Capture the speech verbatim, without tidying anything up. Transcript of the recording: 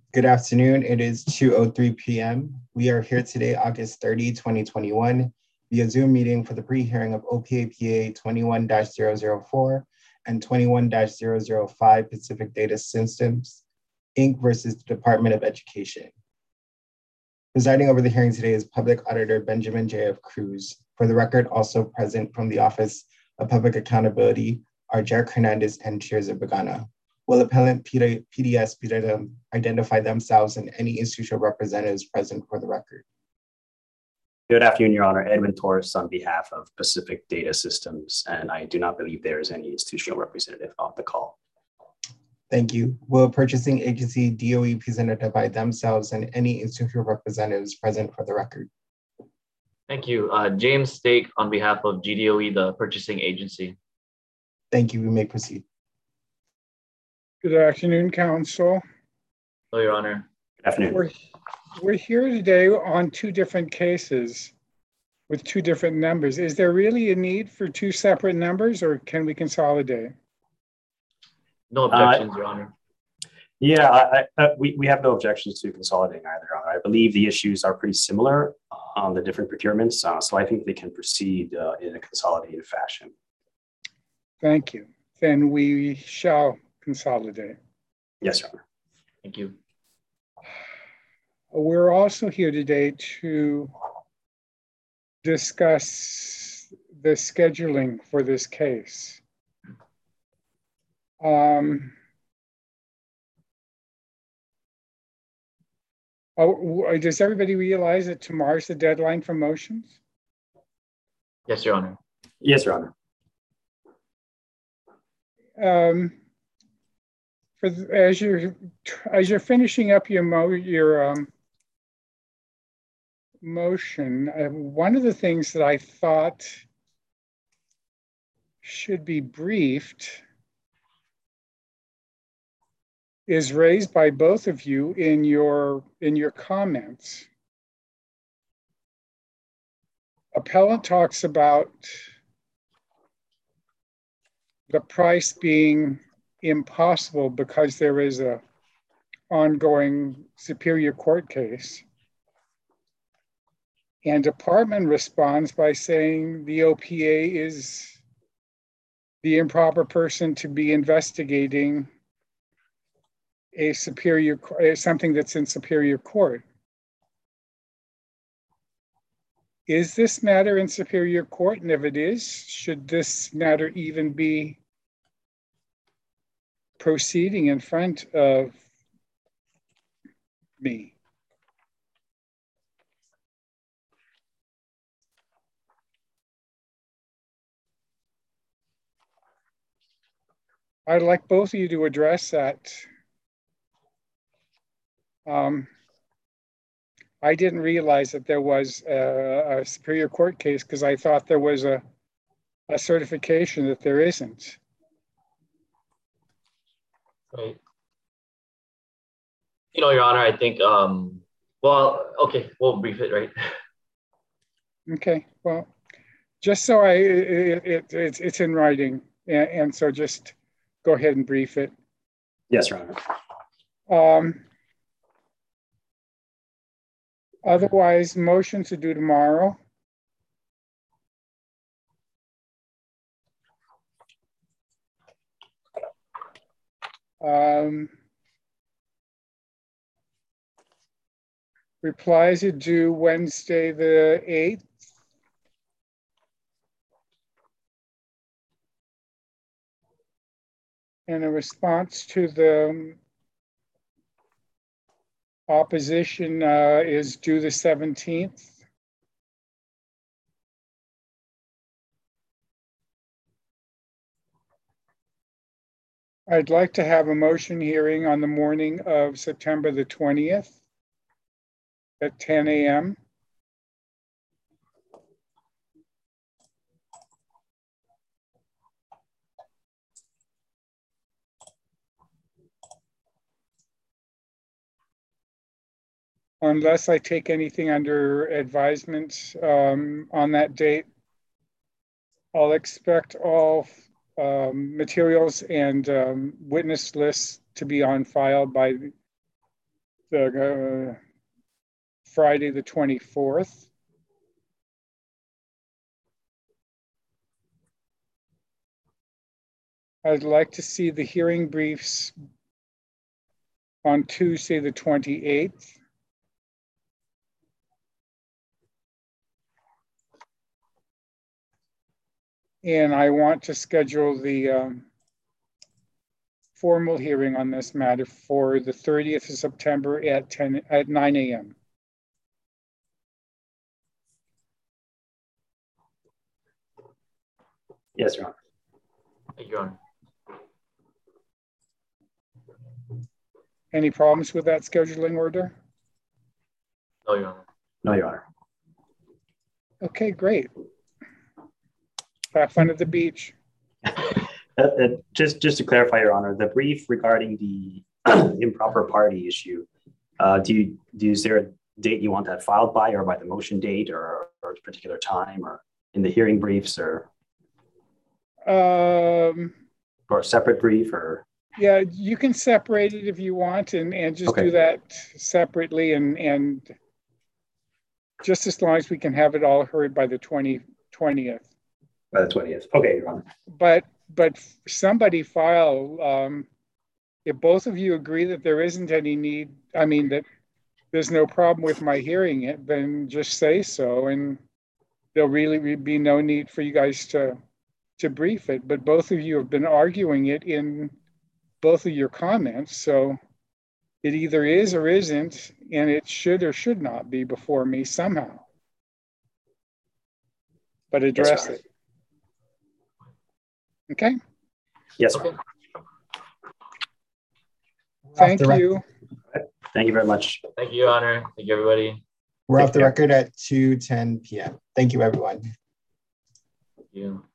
Good afternoon. It is two oh three p m We are here today, August thirtieth, twenty twenty-one, via Zoom meeting for the pre-hearing of O P A P A twenty-one dash zero zero four and twenty-one dash zero zero five Pacific Data Systems, Incorporated versus the Department of Education. Presiding over the hearing today is Public Auditor Benjamin J F Cruz. For the record, also present from the Office of Public Accountability are Jarek Hernandez and Tirza Begana. Will appellant P D S identify themselves and any institutional representatives present for the record? Good afternoon, Your Honor. Edwin Torres on behalf of Pacific Data Systems, and I do not believe there is any institutional representative on the call. Thank you. Will purchasing agency D O E please identify themselves and any institutional representatives present for the record? Thank you. Uh, James Stake on behalf of G D O E, the purchasing agency. Thank you. We may proceed. Good afternoon, Council. Hello, Your Honor. Good afternoon. We're, we're here today on two different cases with two different numbers. Is there really a need for two separate numbers, or can we consolidate? No objections, uh, Your Honor. Yeah, I, I, we, we have no objections to consolidating either, Your Honor. I believe the issues are pretty similar on the different procurements, uh, so I think they can proceed uh, in a consolidated fashion. Thank you. Then we shall consolidate. Yes, Your Honor. Thank you. We're also here today to discuss the scheduling for this case. Um, oh, does everybody realize that tomorrow's the deadline for motions? Yes, Your Honor. Yes, Your Honor. Um, for the, as you're as you're finishing up your mo your um, motion, uh, one of the things that I thought should be briefed is raised by both of you in your in your comments. Appellant talks about the price being impossible because there is a ongoing Superior Court case. And department responds by saying the O P A is the improper person to be investigating a superior, something that's in Superior Court. Is this matter in Superior Court? And if it is, should this matter even be proceeding in front of me? I'd like both of you to address that. Um, I didn't realize that there was a, a Superior Court case because I thought there was a, a certification that there isn't. Right. You know, Your Honor, I think, um, well, okay, we'll brief it, right? Okay, well, just so I, it, it, it's, it's in writing, and, and so just go ahead and brief it. Yes, Your Honor. Um, otherwise, motion to do tomorrow. Um, replies are due Wednesday the eighth. And a response to the opposition uh, is due the seventeenth. I'd like to have a motion hearing on the morning of September the twentieth at ten A M Unless I take anything under advisement um, on that date, I'll expect all um, materials and um, witness lists to be on file by the uh, Friday, the twenty-fourth. I'd like to see the hearing briefs on Tuesday, the twenty-eighth. And I want to schedule the um, formal hearing on this matter for the thirtieth of September at ten at nine A M Yes, Your Honor. Thank you, Your Honor. Any problems with that scheduling order? No, Your Honor. No, Your Honor. Okay, great. Have fun at the beach. Uh, uh, just, just to clarify, Your Honor, the brief regarding the improper party issue, uh, do you, do, is there a date you want that filed by, or by the motion date, or, or a particular time, or in the hearing briefs, or, Um, or a separate brief, or? yeah, you can separate it if you want, and, and just Okay. do that separately, and, and just as long as we can have it all heard by the twentieth. By the twentieth. Okay, Your Honor. But, but somebody file, um, if both of you agree that there isn't any need, I mean, that there's no problem with my hearing it, then just say so, and there'll really be no need for you guys to, to brief it. But both of you have been arguing it in both of your comments, so it either is or isn't, and it should or should not be before me somehow. But address Yes, it. Okay? Yes, Okay. Thank the rec- you. Thank you very much. Thank you, Your Honor. Thank you, everybody. We're Take off the care. record at two ten P M Thank you, everyone. Thank you.